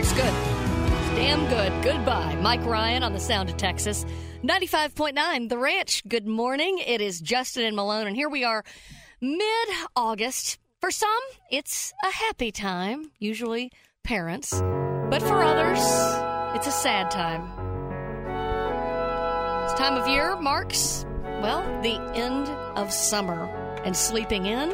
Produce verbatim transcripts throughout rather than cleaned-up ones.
It's good. It's damn good. Goodbye. Mike Ryan on the Sound of Texas. ninety-five point nine The Ranch. Good morning. It is Justin and Malone, and here we are mid-August. For some, it's a happy time, usually parents. But for others, it's a sad time. This time of year marks, well, the end of summer. And sleeping in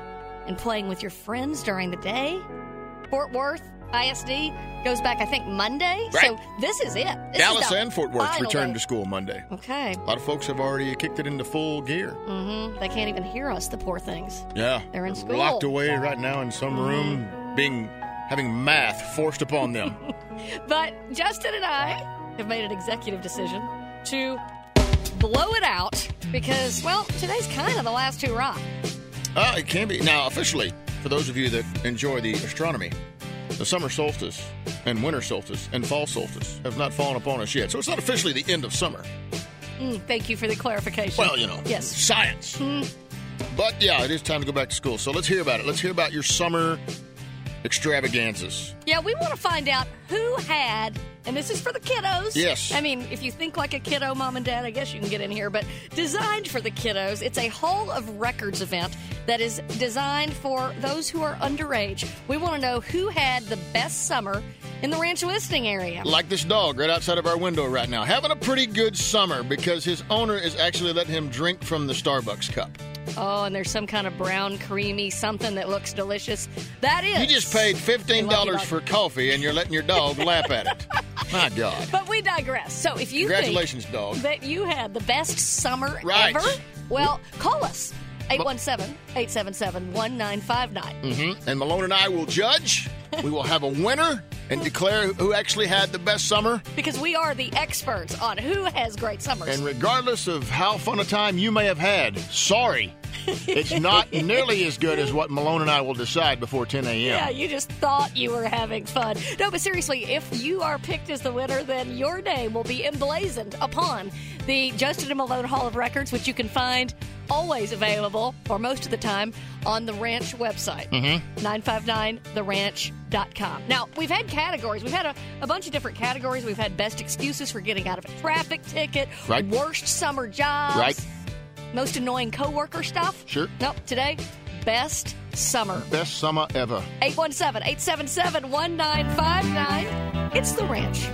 and playing with your friends during the day. Fort Worth I S D goes back, I think, Monday. Right. So this is it. This Dallas is and Fort Worth final returned day. to school Monday. Okay. A lot of folks have already kicked it into full gear. Mm-hmm. They can't even hear us, the poor things. Yeah. They're in school. Locked away right now in some room, being having math forced upon them. But Justin and I have made an executive decision to blow it out because, well, today's kind of the last hurrah. Uh, it can be. Now, officially, for those of you that enjoy the astronomy, the summer solstice and winter solstice and fall solstice have not fallen upon us yet. So it's not officially the end of summer. Mm, thank you for the clarification. Well, you know, yes. Science. Mm. But, yeah, it is time to go back to school. So let's hear about it. Let's hear about your summer extravaganzas. Yeah, we want to find out who had, and this is for the kiddos. Yes. I mean, if you think like a kiddo, mom and dad, I guess you can get in here. But designed for the kiddos, it's a Hall of Records event that is designed for those who are underage. We want to know who had the best summer in the Rancho Listing area. Like this dog right outside of our window right now. Having a pretty good summer because his owner is actually letting him drink from the Starbucks cup. Oh, and there's some kind of brown, creamy something that looks delicious. That is. You just paid fifteen dollars Lucky for coffee and you're letting your dog lap at it. My God. But we digress. So if you Congratulations, think dog. that you had the best summer Right. ever, well, call us. eight one seven, eight seven seven, one nine five nine. Mm-hmm. And Malone and I will judge. We will have a winner and declare who actually had the best summer. Because we are the experts on who has great summers. And regardless of how fun a time you may have had, sorry, it's not nearly as good as what Malone and I will decide before ten a.m. Yeah, you just thought you were having fun. No, but seriously, if you are picked as the winner, then your name will be emblazoned upon the Justin and Malone Hall of Records, which you can find always available, or most of the time, on the Ranch website, mm-hmm. nine five nine the ranch dot com. Now, we've had categories. We've had a, a bunch of different categories. We've had best excuses for getting out of a traffic ticket, right. worst summer jobs, right. most annoying coworker stuff. Sure. Nope, today, best summer. Best summer ever. eight one seven, eight seven seven, one nine five nine. It's The Ranch.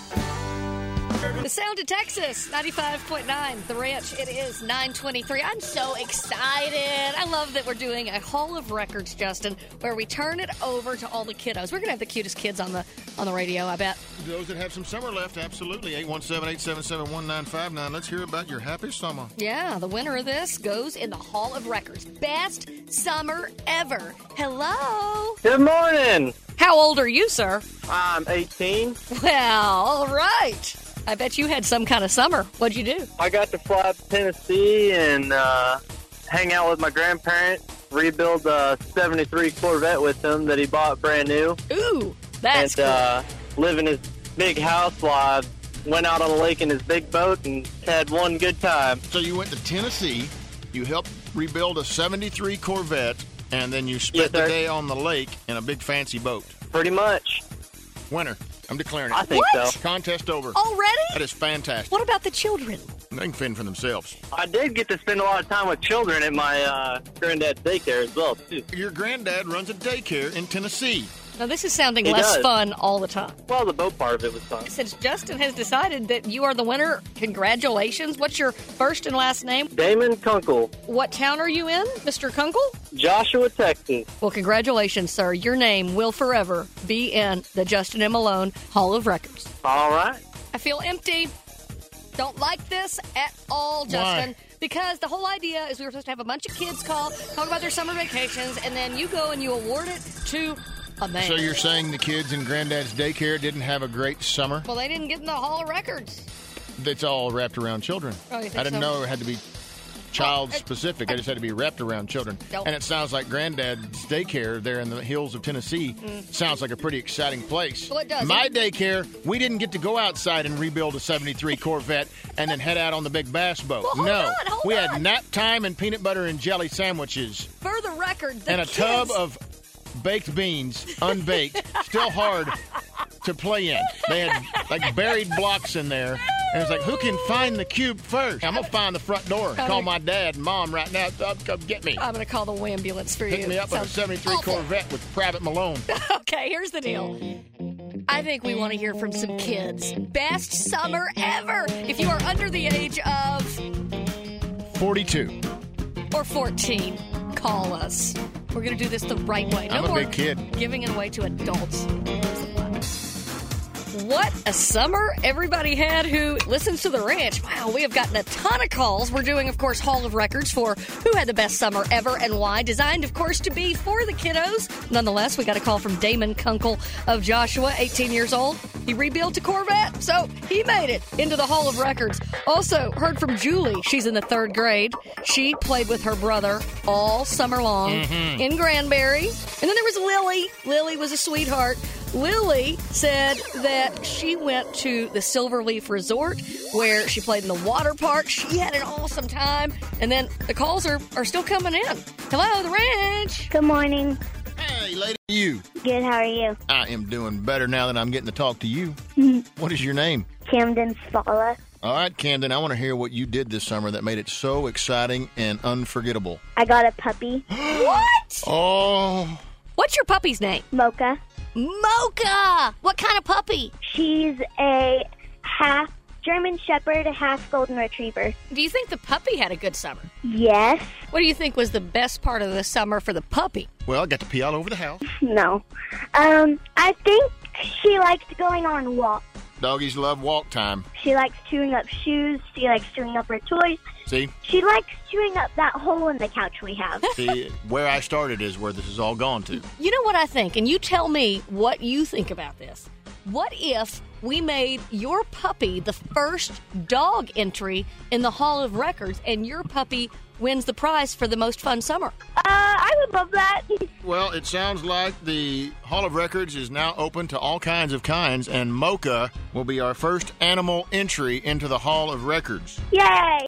The Sound of Texas, ninety-five point nine, The Ranch. It is nine twenty-three. I'm so excited. I love that we're doing a Hall of Records, Justin, where we turn it over to all the kiddos. We're going to have the cutest kids on the on the radio, I bet. Those that have some summer left, absolutely. eight one seven, eight seven seven, one nine five nine. Let's hear about your happy summer. Yeah, the winner of this goes in the Hall of Records. Best summer ever. Hello. Good morning. How old are you, sir? I'm eighteen. Well, all right. I bet you had some kind of summer. What'd you do? I got to fly up to Tennessee and uh, hang out with my grandparents, rebuild a seventy-three Corvette with him that he bought brand new. Ooh, that's and, cool. uh, live in his big house while I went out on the lake in his big boat and had one good time. So you went to Tennessee, you helped rebuild a seventy-three Corvette, and then you spent Yes, the sir. day on the lake in a big fancy boat. Pretty much. Winner. I'm declaring it. I think What? so. Contest over. Already? That is fantastic. What about the children? They can fend for themselves. I did get to spend a lot of time with children at my uh, granddad's daycare as well, too. Your granddad runs a daycare in Tennessee. Now, this is sounding He less does. fun all the time. Well, the boat part of it was fun. Since Justin has decided that you are the winner, congratulations. What's your first and last name? Damon Kunkel, What town are you in, Mister Kunkel? Joshua, Texas. Well, congratulations, sir. Your name will forever be in the Justin and Malone Hall of Records. All right. I feel empty. Don't like this at all, Justin. Why? Because the whole idea is we were supposed to have a bunch of kids call, talk about their summer vacations, and then you go and you award it to a man. So you're saying the kids in Granddad's daycare didn't have a great summer? Well, they didn't get in the Hall of Records. That's all wrapped around children. Oh, you think I didn't so? know it had to be child-specific. I just had to be wrapped around children. Nope. And it sounds like Granddad's daycare there in the hills of Tennessee sounds like a pretty exciting place. Well, it does. My daycare, we didn't get to go outside and rebuild a seventy-three Corvette and then head out on the big bass boat. Well, hold no. on, hold we on. had nap time and peanut butter and jelly sandwiches For the record, the and a kids, tub of baked beans, unbaked, still hard, to play in. They had like buried blocks in there. And it's like, who can find the cube first? I'm going to find the front door and call my dad and mom right now. Come get me. I'm going to call the ambulance for you. Pick me up on a seventy-three awful. Corvette with Private Malone. Okay, here's the deal. I think we want to hear from some kids. Best summer ever. If you are under the age of forty-two. Or fourteen, call us. We're going to do this the right way. No I'm a more big kid. Giving it away to adults. What a summer everybody had who listens to The Ranch. Wow, we have gotten a ton of calls. We're doing, of course, Hall of Records for who had the best summer ever and why. Designed, of course, to be for the kiddos. Nonetheless, we got a call from Damon Kunkel of Joshua, eighteen years old. He rebuilt a Corvette, so he made it into the Hall of Records. Also, heard from Julie. She's in the third grade. She played with her brother all summer long mm-hmm. in Granbury. And then there was Lily. Lily was a sweetheart. Lily said that she went to the Silverleaf Resort where she played in the water park. She had an awesome time. And then the calls are, are still coming in. Hello, The Ranch. Good morning. Hey, lady, you. Good, how are you? I am doing better now that I'm getting to talk to you. What is your name? Camden Spalla. All right, Camden, I want to hear what you did this summer that made it so exciting and unforgettable. I got a puppy. What? Oh. What's your puppy's name? Mocha. Mocha! What kind of puppy? She's a half German Shepherd, a half Golden Retriever. Do you think the puppy had a good summer? Yes. What do you think was the best part of the summer for the puppy? Well, I got to pee all over the house. No. Um, I think she liked going on walks. Doggies love walk time. She likes chewing up shoes. She likes chewing up her toys. See? She likes chewing up that hole in the couch we have. See, where I started is where this has all gone to. You know what I think, and you tell me what you think about this. What if we made your puppy the first dog entry in the Hall of Records, and your puppy wins the prize for the most fun summer? Uh, I would love that. Well, it sounds like the Hall of Records is now open to all kinds of kinds, and Mocha will be our first animal entry into the Hall of Records. Yay!